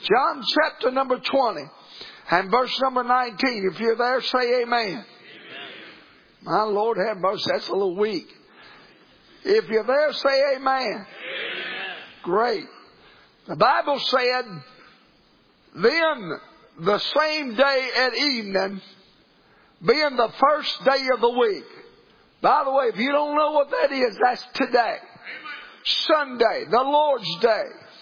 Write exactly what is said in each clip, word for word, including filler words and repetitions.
John chapter number twenty and verse number nineteen. If you're there, say amen. Amen. My Lord have mercy, that's a little weak. If you're there, say amen. Amen. Great. The Bible said, then the same day at evening, being the first day of the week. By the way, if you don't know what that is, that's today. Sunday, the Lord's Day.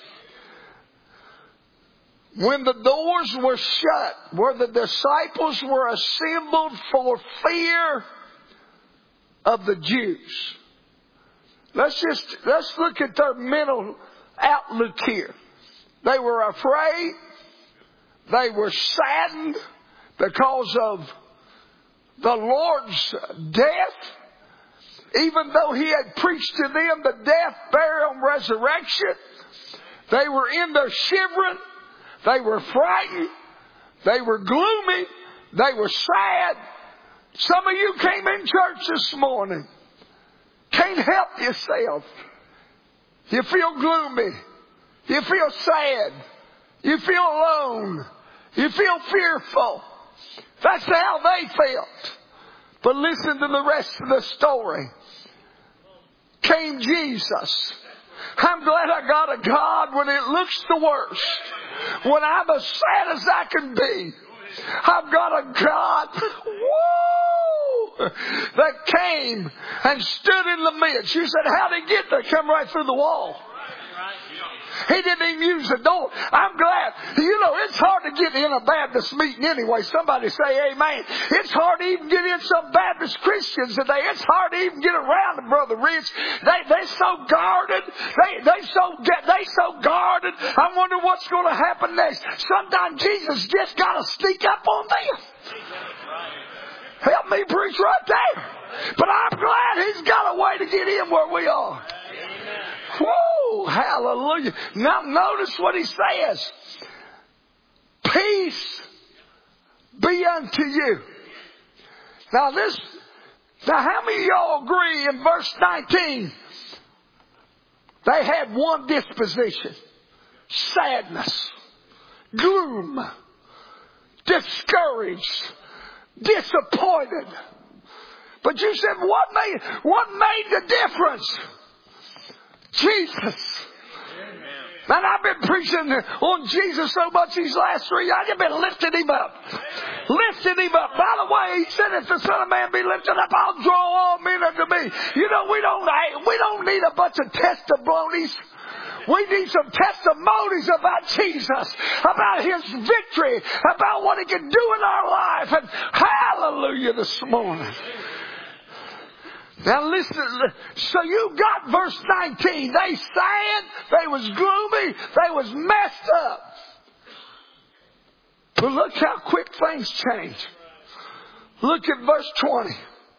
When the doors were shut, where the disciples were assembled for fear of the Jews. Let's just, let's look at their mental outlook here. They were afraid. They were saddened because of the Lord's death. Even though He had preached to them the death, burial, and resurrection, they were in their shivering. They were frightened. They were gloomy. They were sad. Some of you came in church this morning. Can't help yourself. You feel gloomy. You feel sad. You feel alone. You feel fearful. That's how they felt. But listen to the rest of the story. Came Jesus. I'm glad I got a God when it looks the worst. When I'm as sad as I can be. I've got a God, woo, that came and stood in the midst. You said, how'd He get there? Come right through the wall. He didn't even use the door. I'm glad. You know, it's hard to get in a Baptist meeting anyway. Somebody say amen. It's hard to even get in some Baptist Christians today. It's hard to even get around to Brother Rich. They, they're so guarded. They, they so get, they so guarded. I wonder what's going to happen next. Sometimes Jesus just got to sneak up on them. Help me preach right there. But I'm glad He's got a way to get in where we are. Whoa, hallelujah. Now notice what He says. Peace be unto you. Now this, now how many of y'all agree in verse nineteen? They had one disposition. Sadness. Gloom. Discouraged. Disappointed. But you said, what made, what made the difference? Jesus. Man, I've been preaching on Jesus so much these last three years. I've been lifting Him up. Lifting Him up. By the way, He said, if the Son of Man be lifted up, I'll draw all men unto me. You know, we don't, we don't need a bunch of testimonies. We need some testimonies about Jesus, about His victory, about what He can do in our life. And hallelujah this morning. Now listen, so you got verse nineteen. They sad, they was gloomy, they was messed up. But look how quick things change. Look at verse twenty.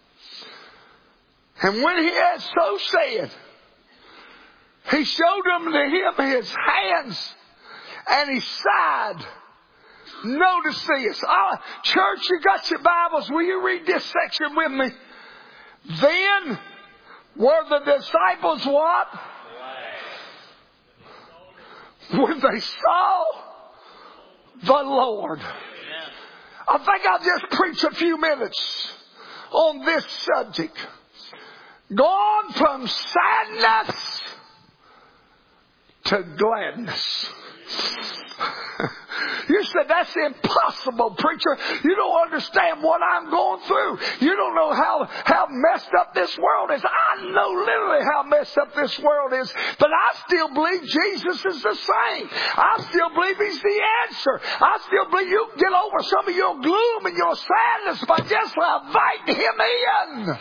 And when He had so said, He showed them to him His hands, and He sighed. Notice this. Oh, church, you got your Bibles. Will you read this section with me? Then were the disciples what? When they saw the Lord. I think I'll just preach a few minutes on this subject. Gone from sadness to gladness. You said, that's impossible, preacher. You don't understand what I'm going through. You don't know how, how messed up this world is. I know literally how messed up this world is. But I still believe Jesus is the same. I still believe He's the answer. I still believe you can get over some of your gloom and your sadness by just inviting Him in. Amen.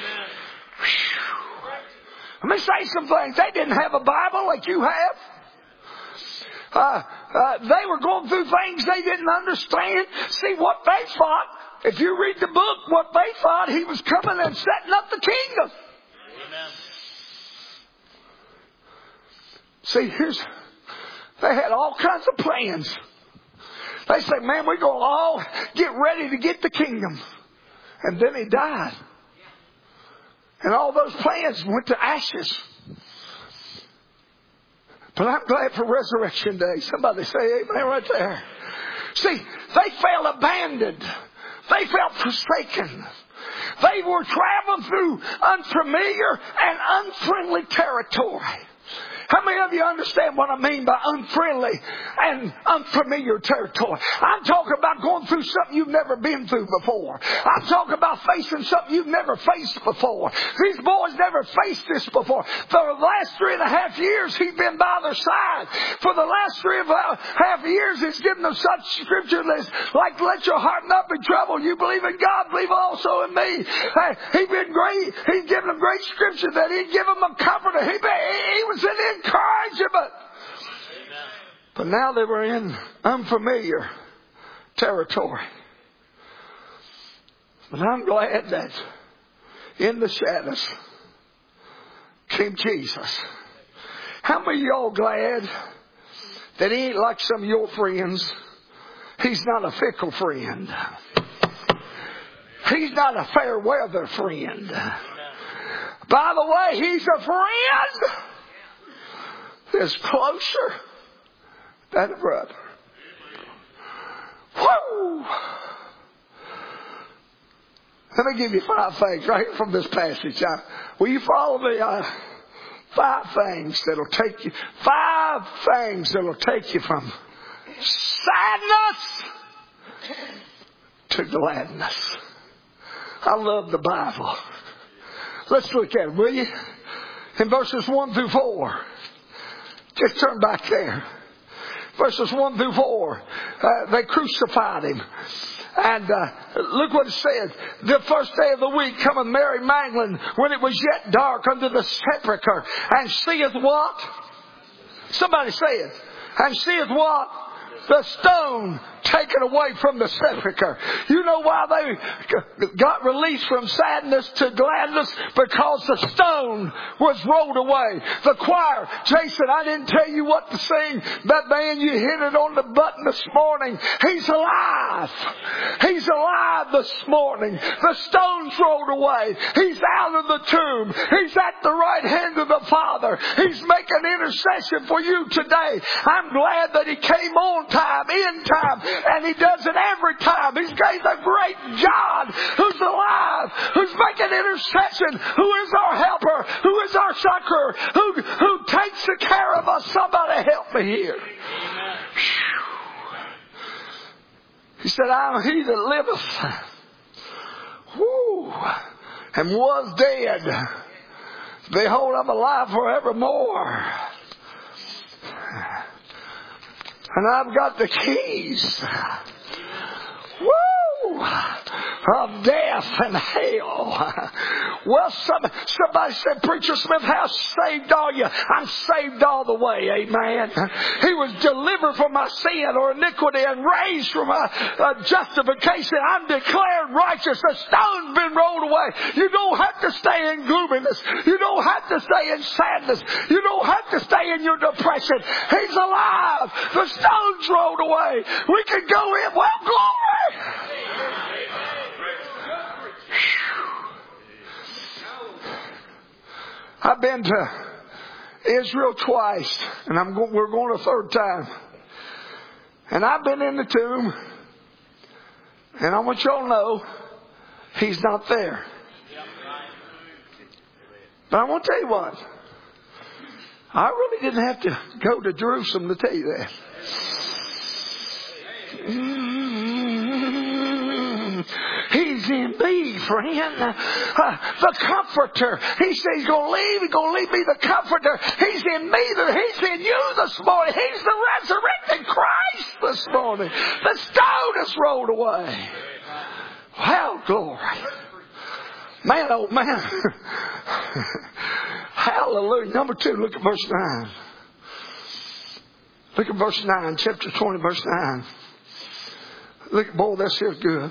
Let me say some things. They didn't have a Bible like you have. Uh, uh, they were going through things they didn't understand. See, what they thought, if you read the book, what they thought, He was coming and setting up the kingdom. Amen. See, here's, they had all kinds of plans. They said, man, we're going to all get ready to get the kingdom. And then He died. And all those plans went to ashes. But I'm glad for Resurrection Day. Somebody say amen right there. See, they felt abandoned. They felt forsaken. They were traveling through unfamiliar and unfriendly territory. How many of you understand what I mean by unfriendly and unfamiliar territory? I'm talking about going through something you've never been through before. I'm talking about facing something you've never faced before. These boys never faced this before. For the last three and a half years, he's been by their side. For the last three and a half years, he's given them such scripture lists like, let your heart not be troubled. You believe in God, believe also in me. Hey, he's been great. He's given them great scripture that he'd give them a comforter. He, he, he was in encouragement. But now they were in unfamiliar territory. But I'm glad that in the shadows came Jesus. How many of y'all glad that he ain't like some of your friends? He's not a fickle friend. He's not a fair weather friend. By the way, he's a friend that's closer than a brother. Whoa! Let me give you five things right from this passage. Uh, will you follow me? Uh, five things that'll take you. Five things that'll take you from sadness to gladness. I love the Bible. Let's look at it, will you? In verses one through four. Just turn back there. Verses one through four. Uh, they crucified him. And uh, look what it said. The first day of the week cometh Mary Magdalene, when it was yet dark, unto the sepulchre, and seeth what? Somebody say it. And seeth what? The stone taken away from the sepulchre. You know why they got released from sadness to gladness? Because the stone was rolled away. The choir, Jason, I didn't tell you what to sing. That man, you hit it on the button this morning. He's alive. He's alive this morning. The stone's rolled away. He's out of the tomb. He's at the right hand of the Father. He's making intercession for you today. I'm glad that he came on time, in time, and he does it every time. He's a great God who's alive, who's making intercession, who is our helper, who is our succor, who, who takes the care of us. Somebody help me here. He said, I am he that liveth, woo, and was dead. Behold, I'm alive forevermore. And I've got the keys. Woo! Of death and hell. Well, some, somebody said, Preacher Smith, how saved are you? I'm saved all the way, amen. He was delivered from my sin or iniquity and raised from my uh, justification. I'm declared righteous. The stone's been rolled away. You don't have to stay in gloominess. You don't have to stay in sadness. You don't have to stay in your depression. He's alive. The stone's rolled away. We can go in. Well, glory! I've been to Israel twice, and I'm go- we're going a third time. And I've been in the tomb, and I want y'all to know, he's not there. But I want to tell you what, I really didn't have to go to Jerusalem to tell you that. He's in me, friend. Uh, the Comforter. He said he's going to leave. He's going to leave me the Comforter. He's in me. He's in you this morning. He's the resurrected Christ this morning. The stone is rolled away. Well, glory. Man, oh man. Hallelujah. Number two, look at verse nine. Look at verse nine, chapter twenty, verse nine. Look, boy, this here's good.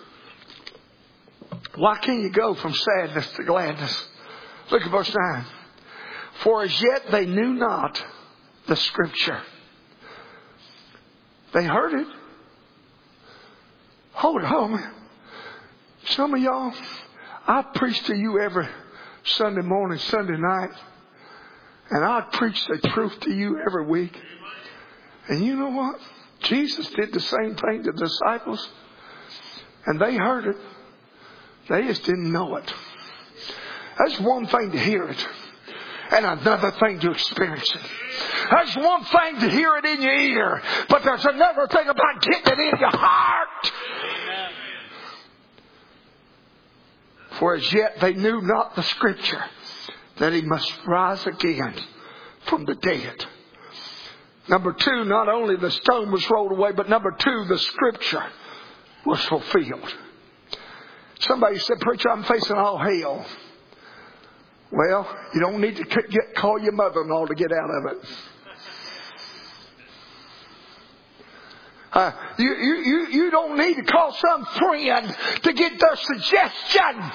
Why can't you go from sadness to gladness? Look at verse nine. For as yet they knew not the Scripture. They heard it. Hold it, hold it. Some of y'all, I preach to you every Sunday morning, Sunday night. And I'd preach the truth to you every week. And you know what? Jesus did the same thing to the disciples. And they heard it. They just didn't know it. That's one thing to hear it. And another thing to experience it. That's one thing to hear it in your ear. But there's another thing about getting it in your heart. Amen. For as yet they knew not the Scripture, that he must rise again from the dead. Number two, not only the stone was rolled away, but number two, the Scripture was fulfilled. Somebody said, "Preacher, I'm facing all hell." Well, you don't need to get, call your mother-in-law to get out of it. Uh, you, you, you, you don't need to call some friend to get their suggestion.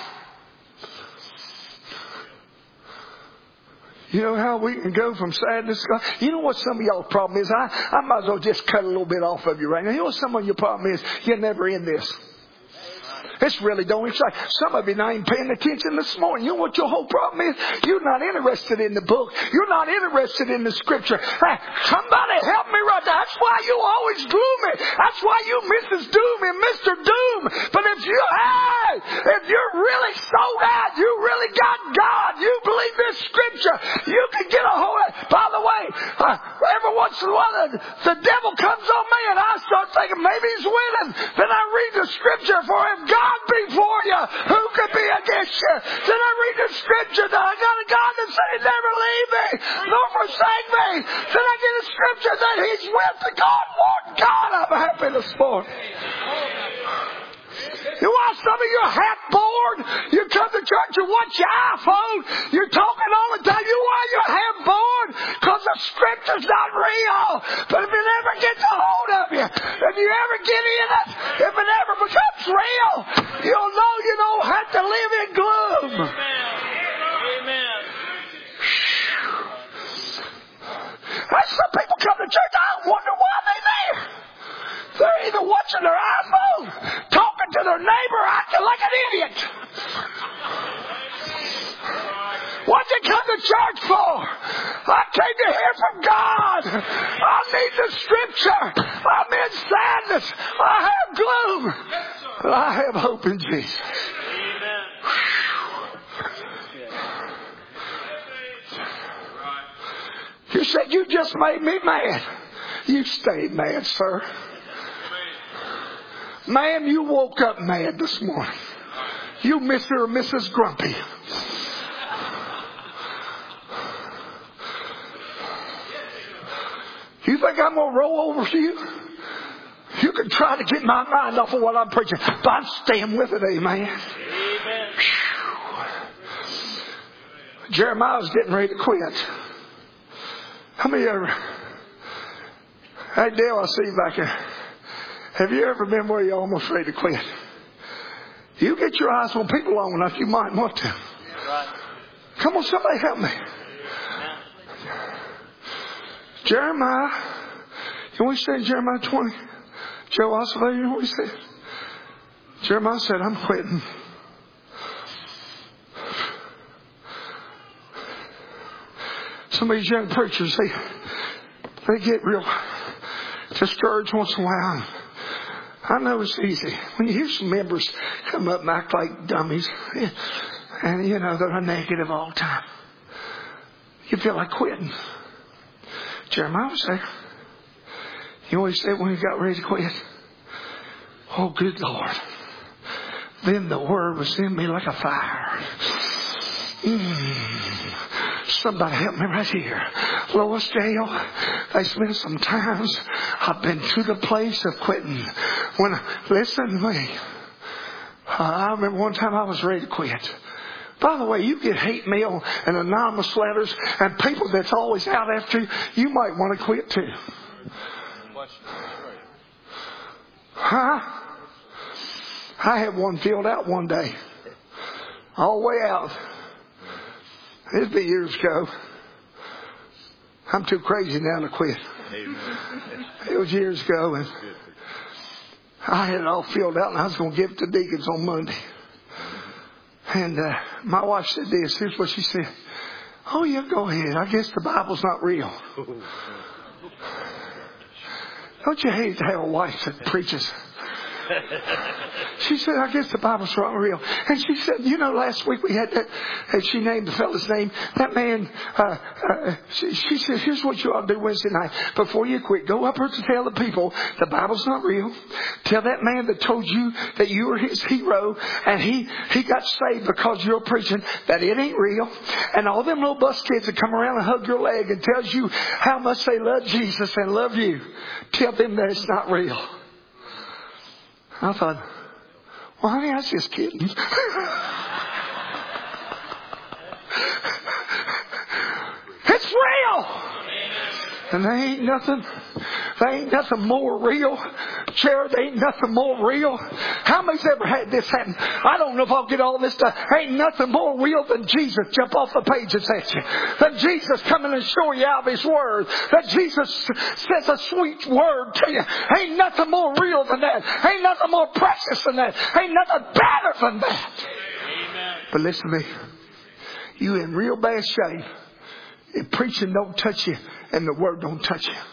You know how we can go from sadness? You know what some of y'all's problem is? I, I might as well just cut a little bit off of you right now. You know what some of your problem is? You're never in this. It's really don't excite. Some of you not even paying attention this morning. You know what your whole problem is? You're not interested in the book. You're not interested in the Scripture. Hey, somebody help me right now. That's why you always gloomy. That's why you Missus Doom and Mister Doom. But if you, hey, if you're really sold out, you really got God, you believe this Scripture, you can get a hold of it. By the way, uh, every once in a while the, the devil comes on me and I start thinking maybe he's winning. Then I read the Scripture, for if God before you, who could be against you? Then I read the Scripture that I got a God that said he'd never leave me nor forsake me. Then I get a Scripture that he's with the God, Lord God. I'm happy this morning. You want some of you are half bored? You come to church and watch your iPhone. You're talking all the time. You why you're half bored? Because the Scripture's not real. But if it ever gets a hold of you, if you ever get in it, if it ever becomes real, you'll know you don't have to live in gloom. Amen. That's some people come to church. I wonder why they're there. They're either watching their iPhone, talking to their neighbor, acting like an idiot. What'd you come to church for? I came to hear from God. I need the Scripture. I'm in sadness. I have gloom. But I have hope in Jesus. You said you just made me mad. You stayed mad, sir. Ma'am, you woke up mad this morning. You Mister or Missus Grumpy. You think I'm going to roll over to you? You can try to get my mind off of what I'm preaching, but I'm staying with it, amen. Amen. Jeremiah was getting ready to quit. How many ever? Hey, Dale, I see you back there. Have you ever been where you're almost ready to quit? You get your eyes on people long enough, you might want to. Right. Come on, somebody help me. Yeah. Jeremiah, you know what he said in Jeremiah twenty? Joe Oswald, you know what he said? Jeremiah said, I'm quitting. Some of these young preachers, they, they get real discouraged once in a while. I know it's easy. When you hear some members come up and act like dummies, and you know, they're negative all the time, you feel like quitting. Jeremiah was there. He always said when he got ready to quit, oh, good Lord. Then the word was in me like a fire. Mm. Somebody help me right here. Lois Dale, there's been some times I've been to the place of quitting. When, listen to me. Uh, I remember one time I was ready to quit. By the way, you get hate mail and anonymous letters and people that's always out after you. You might want to quit too. Huh? I had one filled out one day. All the way out. It'd be years ago. I'm too crazy now to quit. It was years ago, and I had it all filled out, and I was going to give it to deacons on Monday. And uh, my wife said this. Here's what she said. Oh, yeah, go ahead. I guess the Bible's not real. Don't you hate to have a wife that preaches? She said, I guess the Bible's not real. And she said, you know, last week we had that, and she named the fellow's name. That man, uh, uh, she, she said, here's what you ought to do Wednesday night. Before you quit, go up here to tell the people the Bible's not real. Tell that man that told you that you were his hero and he, he got saved because you're preaching that it ain't real. And all them little bus kids that come around and hug your leg and tells you how much they love Jesus and love you. Tell them that it's not real. I thought, well, honey, I was just kidding. It's real. And there ain't nothing, there ain't nothing more real. Jared, there ain't nothing more real. How many's ever had this happen? I don't know if I'll get all this stuff. Ain't nothing more real than Jesus jump off the pages at you. Than Jesus coming and show you out of His Word. That Jesus says a sweet word to you. Ain't nothing more real than that. Ain't nothing more precious than that. Ain't nothing better than that. Amen. But listen to me. You in real bad shape if preaching don't touch you and the Word don't touch you.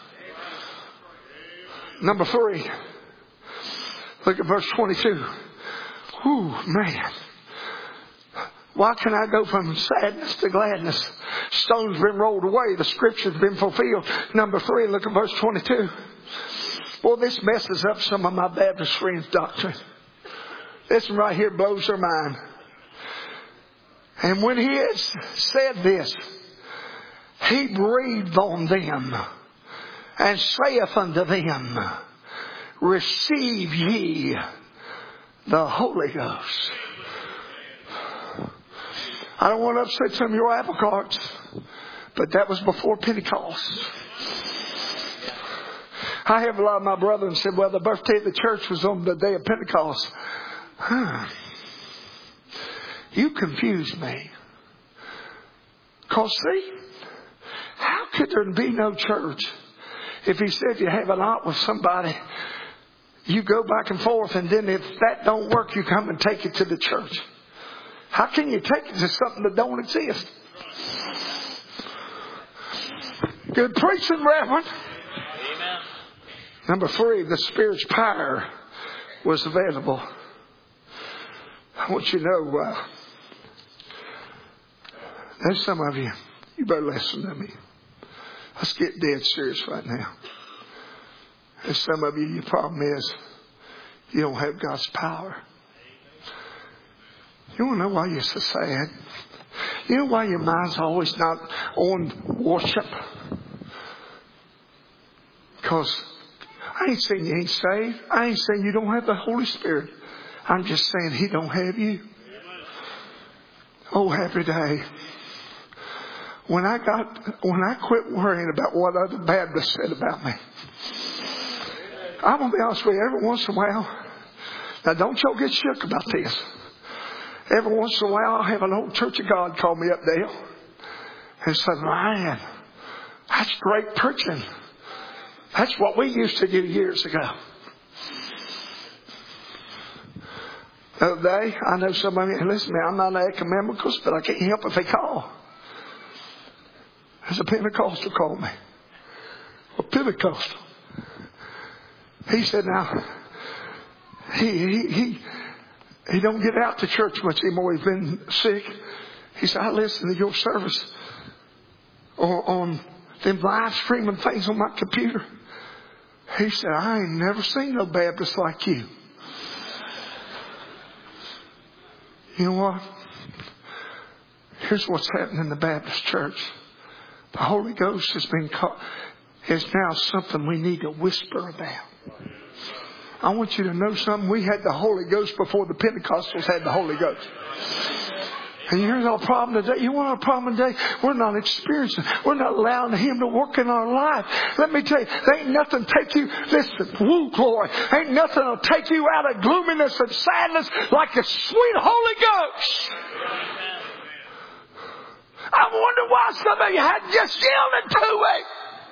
Number three. Look at verse twenty-two. Whew, man. Why can I go from sadness to gladness? Stone's been rolled away. The Scripture's been fulfilled. Number three, look at verse twenty-two. Well, this messes up some of my Baptist friends' doctrine. This one right here blows their mind. And when he had said this, he breathed on them and saith unto them, receive ye the Holy Ghost. I don't want to upset some of your apple carts, but that was before Pentecost. I have a lot of my brethren said, well, the birthday of the church was on the day of Pentecost. Huh. You confuse me. Because see, how could there be no church if he said you have an ought with somebody, you go back and forth, and then if that don't work, you come and take it to the church? How can you take it to something that don't exist? Good preaching, Reverend. Amen. Number three, the Spirit's power was available. I want you to know, uh, there's some of you, you better listen to me. Let's get dead serious right now. There's some of you, your problem is you don't have God's power. You want to know why you're so sad? You know why your mind's always not on worship? Because I ain't saying you ain't saved. I ain't saying you don't have the Holy Spirit. I'm just saying He don't have you. Oh, happy day. When I got, when I quit worrying about what other Baptists said about me. I'm going to be honest with you, every once in a while, now don't y'all get shook about this. Every once in a while, I'll have an old Church of God call me up, Dale, and say, Ryan, that's great preaching. That's what we used to do years ago. The other day, I know somebody, and listen to me, I'm not an ecumenicalist, but I can't help if they call. There's a Pentecostal called me. A Pentecostal. He said, now, he, he, he, he don't get out to church much anymore. He's been sick. He said, I listen to your service on, on them live streaming things on my computer. He said, I ain't never seen no Baptist like you. You know what? Here's what's happening in the Baptist church. The Holy Ghost has been called, is now something we need to whisper about. I want you to know something. We had the Holy Ghost before the Pentecostals had the Holy Ghost. And here's our problem today. You want our problem today? We're not experiencing. We're not allowing Him to work in our life. Let me tell you, there ain't nothing take you, listen, woo, glory. Ain't nothing will take you out of gloominess and sadness like the sweet Holy Ghost. I wonder why some of you had just yielded to it.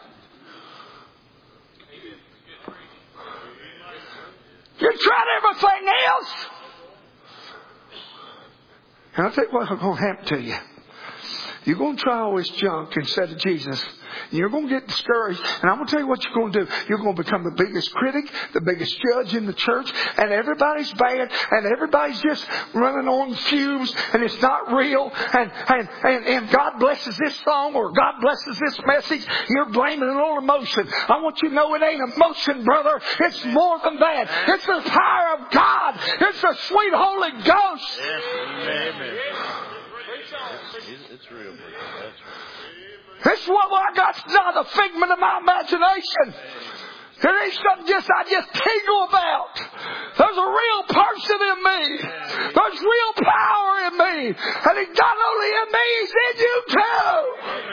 You tried everything else. And I'll tell you what's going to happen to you. You're going to try all this junk instead of Jesus. You're going to get discouraged. And I'm going to tell you what you're going to do. You're going to become the biggest critic, the biggest judge in the church. And everybody's bad. And everybody's just running on fumes. And it's not real. And, and, and, and God blesses this song or God blesses this message. You're blaming it on emotion. I want you to know it ain't emotion, brother. It's more than that. It's the power of God. It's the sweet Holy Ghost. Amen. It's, it's real. That's This is what I got. It's not a figment of my imagination. It ain't something just I just tingle about. There's a real person in me. There's real power in me. And it's not only in me, it's in you too.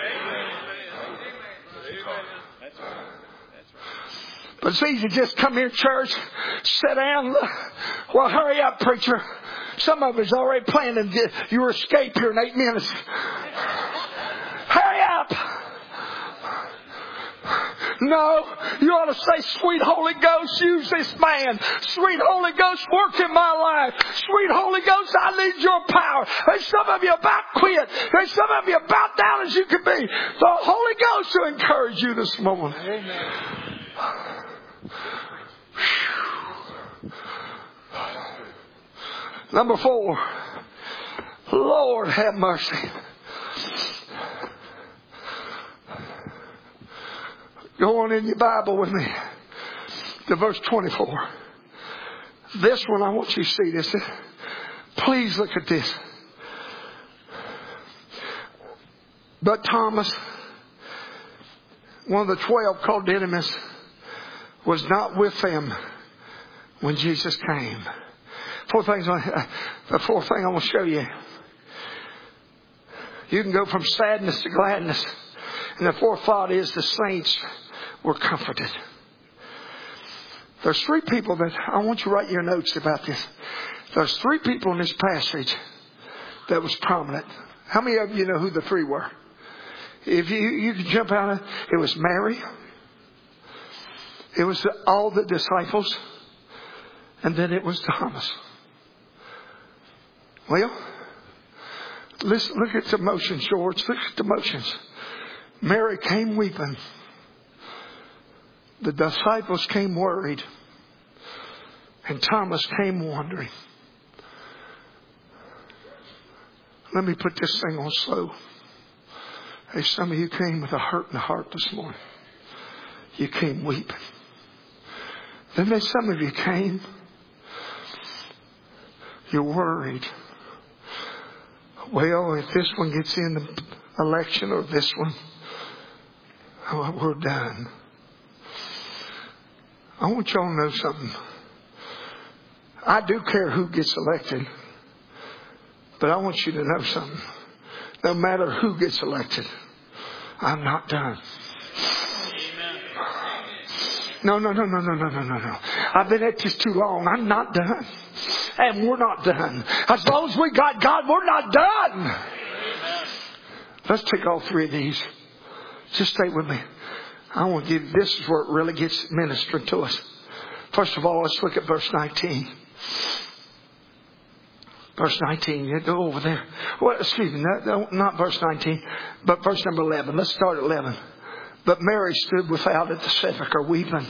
But it's easy to just come here, church, sit down. Well, hurry up, preacher. Some of us already planning your escape here in eight minutes. Hurry up. No, you ought to say, sweet Holy Ghost, use this man. Sweet Holy Ghost, work in my life. Sweet Holy Ghost, I need your power. There's some of you about quit. There's some of you about down as you can be. The Holy Ghost will encourage you this morning. Amen. Number four, Lord have mercy. Go on in your Bible with me to verse twenty-four. This one, I want you to see this. Please look at this. But Thomas, one of the twelve called Didymus, was not with them when Jesus came. Four things. The fourth thing I want to show you. You can go from sadness to gladness. And the fourth thought is the saints were comforted. There's three people that I want you to write your notes about this. There's three people in this passage that was prominent. How many of you know who the three were? If you you can jump out of it, it was Mary. It was the, all the disciples. And then it was Thomas. Well, listen, look at the motions, George. Look at the motions. Mary came weeping. The disciples came worried. And Thomas came wondering. Let me put this thing on slow. Hey, some of you came with a hurt in the heart this morning. You came weeping. Then there's some of you came. You're worried. Well, if this one gets in the election or this one, oh, we're done. I want y'all to know something. I do care who gets elected. But I want you to know something. No matter who gets elected, I'm not done. No, no, no, no, no, no, no, no, no. I've been at this too long. I'm not done. And we're not done. As long as we got God, we're not done. Amen. Let's take all three of these. Just stay with me. I want to give, this is where it really gets ministered to us. First of all, let's look at verse nineteen. Verse nineteen, you go over there. Well, excuse me, not, not verse nineteen, but verse number eleven. Let's start at eleven. But Mary stood without at the sepulchre weeping.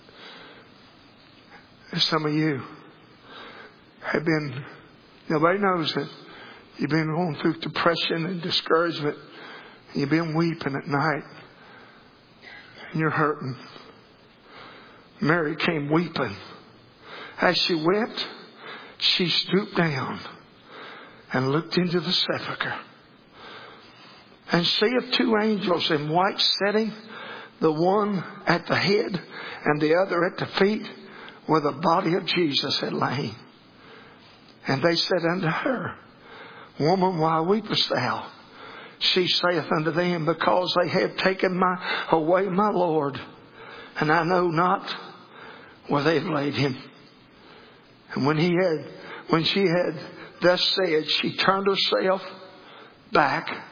And some of you have been, nobody knows that you've been going through depression and discouragement. And you've been weeping at night. And you're hurting. Mary came weeping. As she wept, she stooped down and looked into the sepulchre. And seeth two angels in white setting, the one at the head and the other at the feet, where the body of Jesus had lain. And they said unto her, Woman, why weepest thou? She saith unto them, Because they have taken my away my Lord, and I know not where they have laid him. And when he had, when she had thus said, she turned herself back.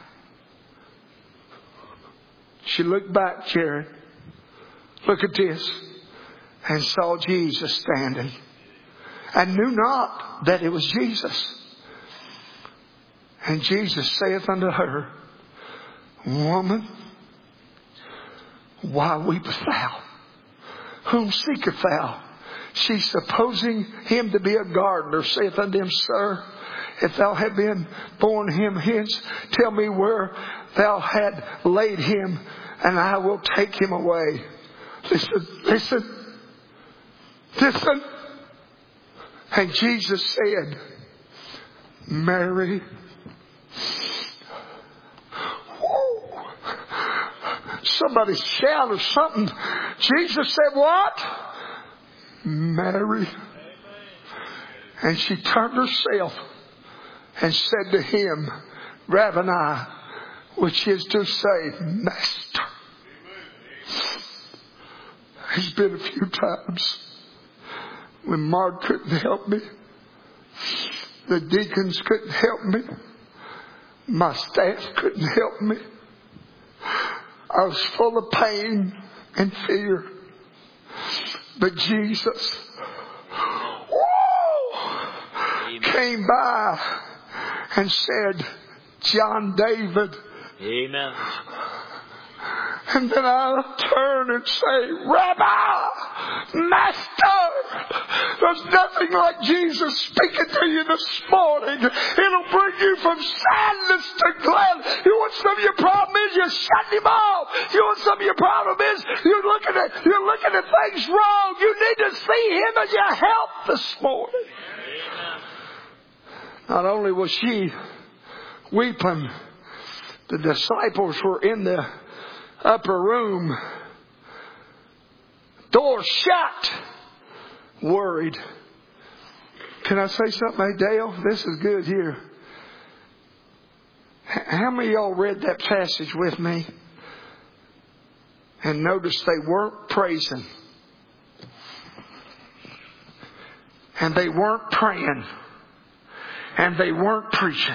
She looked back, Jared. Look at this. And saw Jesus standing. And knew not that it was Jesus. And Jesus saith unto her, Woman, why weepest thou? Whom seekest thou? She, supposing him to be a gardener, saith unto him, Sir, if thou had been borne him hence, tell me where thou had laid him, and I will take him away. Listen, listen, listen. And Jesus said, Mary. Whoa. Somebody shout or something. Jesus said, what? Mary. And she turned herself and said to him, Rabboni, which is to say, Master. There's been a few times when Mark couldn't help me. The deacons couldn't help me. My staff couldn't help me. I was full of pain and fear. But Jesus whoa, came by and said, John David. Amen. And then I'll turn and say, Rabbi, Master. There's nothing like Jesus speaking to you this morning. It'll bring you from sadness to gladness. You want some of your problem is you're shutting him off. You want some of your problem is you're looking at you're looking at things wrong. You need to see him as your help this morning. Not only was she weeping, the disciples were in the upper room, door shut, worried. Can I say something? Hey, Dale, this is good here. How many of y'all read that passage with me and noticed they weren't praising and they weren't praying and they weren't preaching?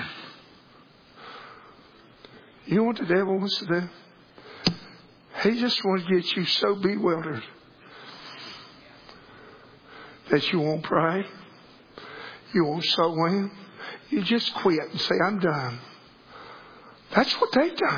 You know what the devil wants to do? He just wants to get you so bewildered that you won't pray, you won't sow in, you just quit and say, I'm done. That's what they've done.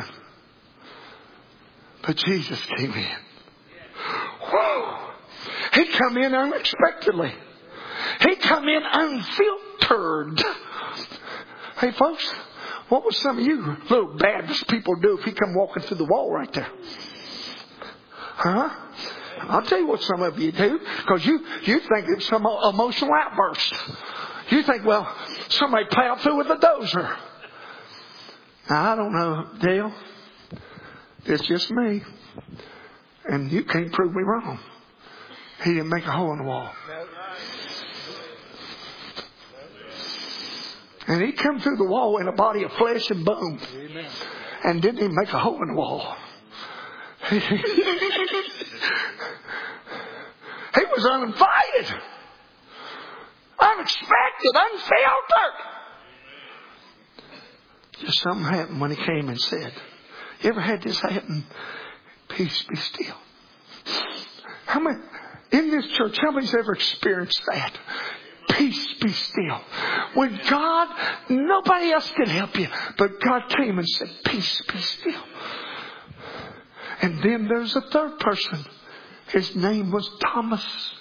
But Jesus came in. Whoa! He come in unexpectedly. He come in unfiltered. Hey folks, what would some of you little Baptist people do if he come walking through the wall right there? Huh? I'll tell you what some of you do, because you, you think it's some emotional outburst. You think, well, somebody plowed through with a dozer. Now, I don't know, Dale. It's just me. And you can't prove me wrong. He didn't make a hole in the wall. And he come through the wall in a body of flesh and bone. And didn't even make a hole in the wall. He was uninvited, unexpected, unfiltered. Just something happened when he came and said, you ever had this happen? Peace be still. How many in this church, how many's ever experienced that? Peace be still. When God, nobody else can help you, but God came and said, peace be still. And then there's a third person. His name was Thomas.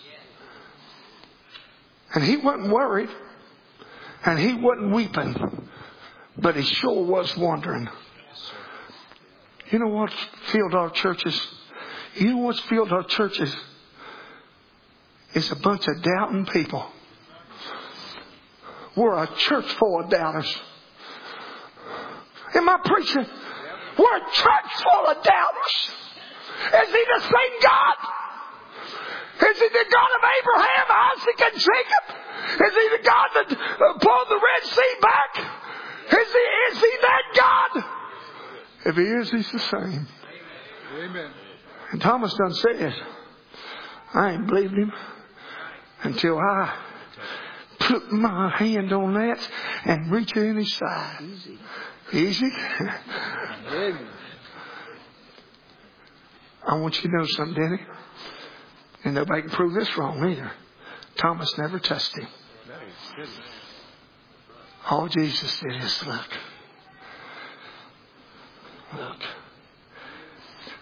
And he wasn't worried. And he wasn't weeping. But he sure was wondering. You know what filled our churches? You know what's filled our churches? It's a bunch of doubting people. We're a church full of doubters. Am I preaching? We're a church full of doubters. Is he the same God? Is he the God of Abraham, Isaac, and Jacob? Is he the God that pulled the Red Sea back? Is he, is he that God? If he is, he's the same. Amen. And Thomas done said, I ain't believed him until I put my hand on that and reach it in his side. Easy. Easy? I want you to know something, Denny. And nobody can prove this wrong either. Thomas never touched him. All Jesus did is look. Look.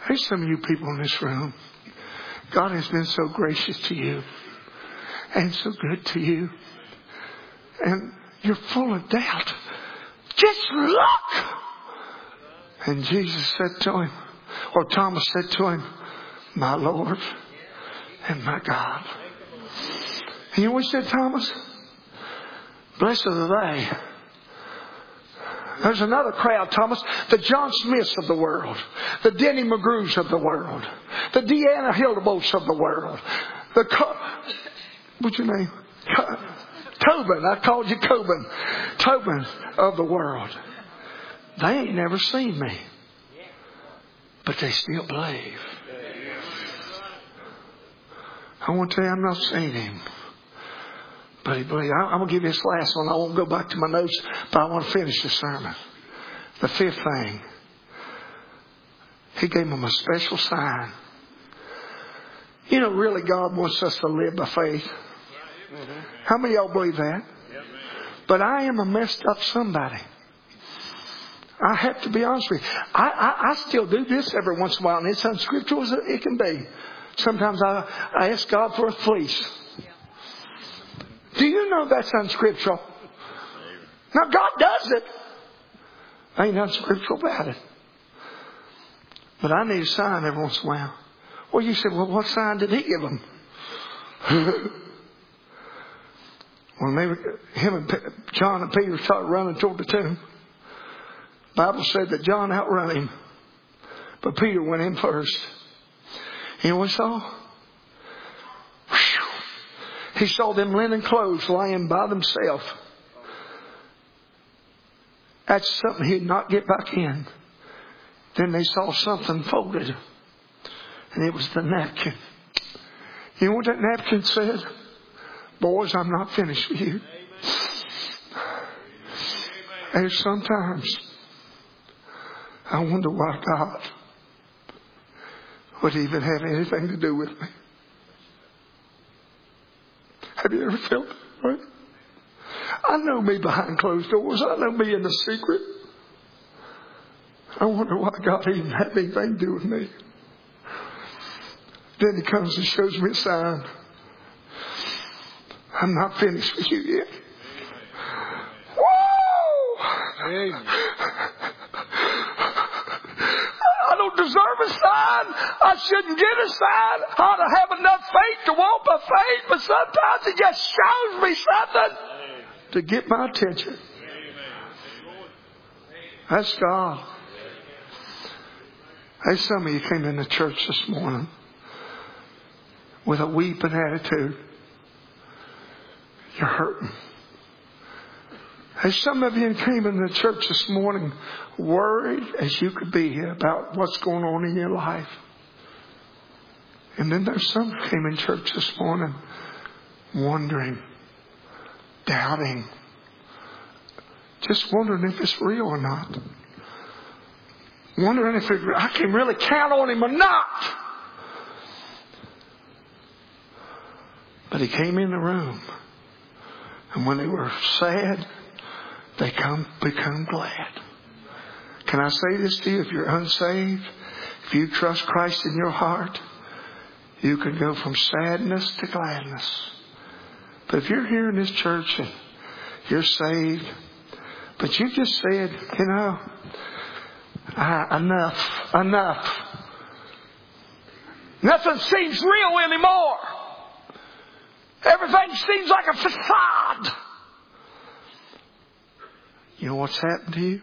There's some of you people in this room. God has been so gracious to you and so good to you. And you're full of doubt. Just look. And Jesus said to him, or Thomas said to him, my Lord and my God. And you know what he said, Thomas? Blessed are they. There's another crowd, Thomas. The John Smiths of the world. The Denny McGrews of the world. The Deanna Hildebolts of the world. The... Co- what's your name? Co- Tobin. I called you Tobin. Tobin of the world. They ain't never seen me. But they still believe. I want to tell you, I've not seen him. But he believed. I'm going to give you this last one. I won't go back to my notes, but I want to finish the sermon. The fifth thing. He gave them a special sign. You know, really God wants us to live by faith. Mm-hmm. How many of y'all believe that? Yep. But I am a messed up somebody. I have to be honest with you. I, I, I still do this every once in a while, and it's unscriptural as it can be. Sometimes I, I ask God for a fleece. Do you know that's unscriptural? Now God does it. Ain't unscriptural about it. But I need a sign every once in a while. Well, you said, well, what sign did he give them? When they were, him and John and Peter started running toward the tomb, the Bible said that John outrun him, but Peter went in first. You know what he saw? He saw them linen clothes laying by themselves. That's something he'd not get back in. Then they saw something folded. And it was the napkin. You know what that napkin said? Boys, I'm not finished with you. There's sometimes I wonder why God would even have anything to do with me. Have you ever felt that, right? I know me behind closed doors. I know me in the secret. I wonder why God even had anything to do with me. Then he comes and shows me a sign. I'm not finished with you yet. Whoa! Amen. I don't deserve a sign. I shouldn't get a sign. I ought to have enough faith to walk by faith, but sometimes it just shows me something to get my attention. That's God. Hey, some of you came in the church this morning with a weeping attitude. You're hurting. Hey, some of you came in the church this morning worried as you could be about what's going on in your life. And then there's some who came in church this morning wondering, doubting, just wondering if it's real or not. Wondering if it, I can really count on him or not. But he came in the room. And when they were sad, they come become glad. Can I say this to you? If you're unsaved, if you trust Christ in your heart, you can go from sadness to gladness. But if you're here in this church and you're saved, but you just said, you know, ah, enough, enough. Nothing seems real anymore. Everything seems like a facade. You know what's happened to you?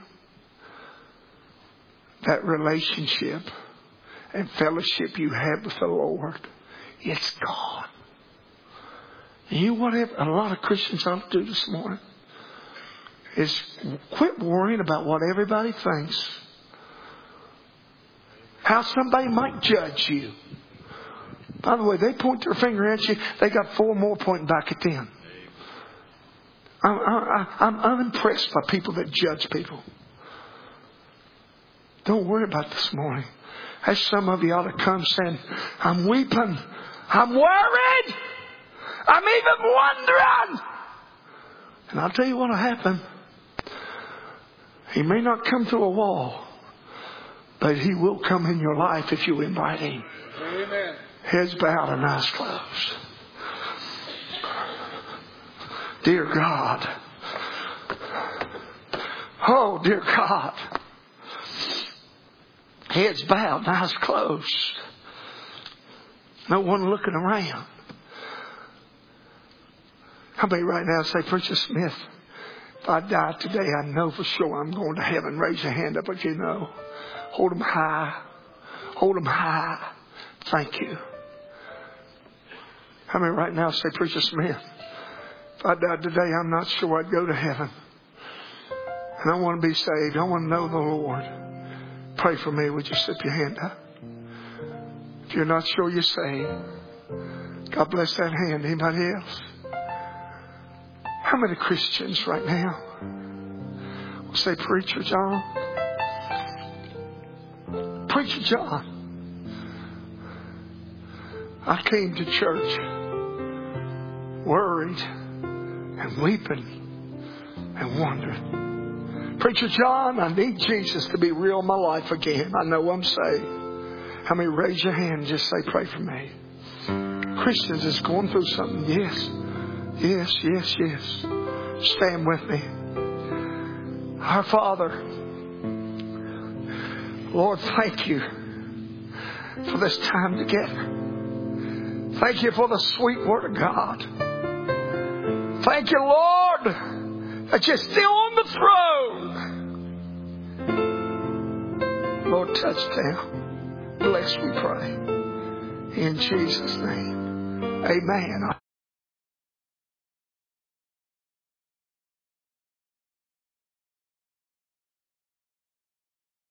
That relationship and fellowship you have with the Lord, it's gone. And you know what a lot of Christians ought to do this morning? Is quit worrying about what everybody thinks. How somebody might judge you. By the way, they point their finger at you. They got four more pointing back at them. I'm, I, I'm unimpressed by people that judge people. Don't worry about this morning. As some of you ought to come saying, I'm weeping. I'm worried. I'm even wondering. And I'll tell you what will happen. He may not come through a wall, But He will come in your life if you invite Him. Amen. Heads bowed and eyes closed. Dear God. Oh, dear God. Heads bowed and eyes closed. No one looking around. How many right now say, Preacher Smith, if I die today, I know for sure I'm going to heaven. Raise your hand up if you know. Hold them high. Hold them high. Thank you. How many right now say, Preacher Smith, if I died today, I'm not sure I'd go to heaven. And I want to be saved. I want to know the Lord. Pray for me. Would you slip your hand up? If you're not sure you're saved, God bless that hand. Anybody else? How many Christians right now will say, Preacher John? Preacher John, I came to church worried and weeping and wondering. Preacher John, I need Jesus to be real in my life again. I know I'm saved. How many raise your hand and just say, pray for me? Christians is going through something. Yes, yes, yes, yes. Stand with me. Our Father, Lord, thank you for this time together. Thank you for the sweet word of God. Thank you, Lord, that you're still on the throne. Lord, touch down. Bless, we pray. In Jesus' name, amen.